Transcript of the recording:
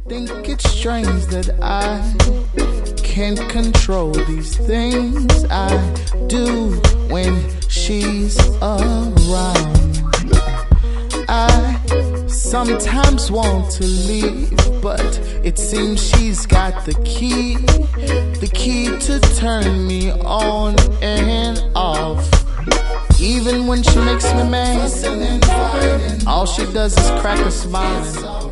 think it's strange that I can't control these things I do when she's around. I sometimes want to leave, but it seems she's got the key to turn me on and off. Even when she makes me mad, all she does is crack a smile.